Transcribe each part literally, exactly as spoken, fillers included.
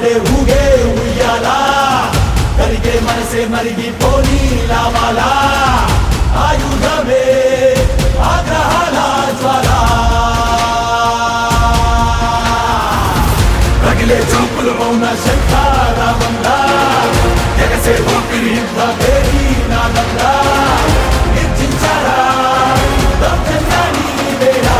గుండె ఊగే ఉయ్యాలా కరిగే మనసే మరిగి పోనీ లావాలా ఆయుధమే ఆగ్రహాల జ్వాల రగిలే చూపులు మౌన శంఖారావంగా ఎగసే ఊపిరి యుద్ధ పేరి నాదంగా నిర్జించారా దౌర్జన్యాన్ని వేళ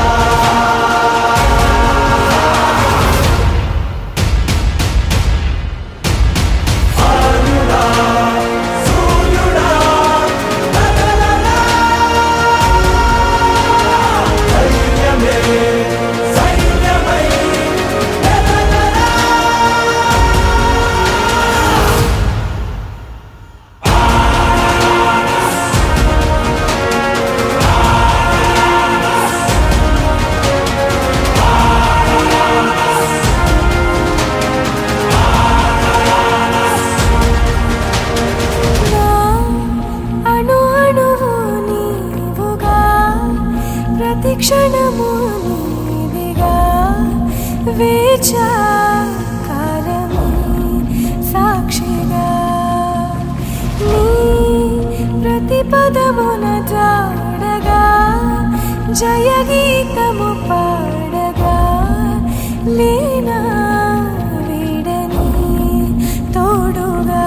క్షణము నీదిగా వేచా కాలమే సాక్షిగా నీ ప్రతి పదమున జాడగా జయ గీతము పాడగా లీనా వీడని తోడుగా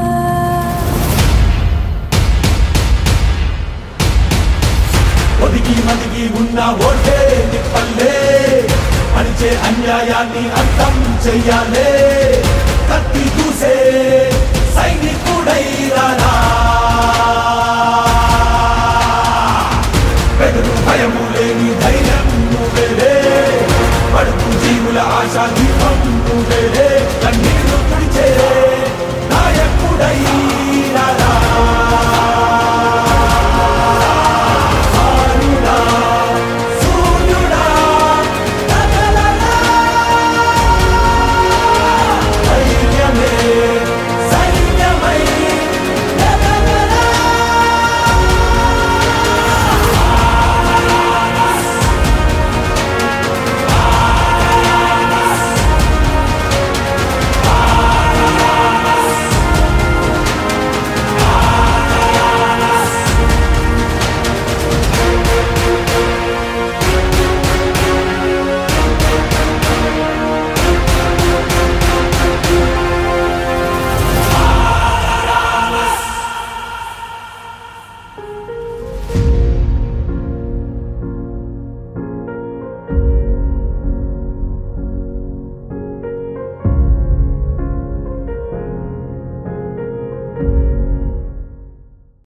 ఒదిగి మదిగి ఉన్న ఓటే నిప్పల్లే అణిచే అన్యాయాన్ని అంతం చెయ్యాలే కత్తి దూసే సైనికుడై రారా బెదురు భయము లేని ధైర్యం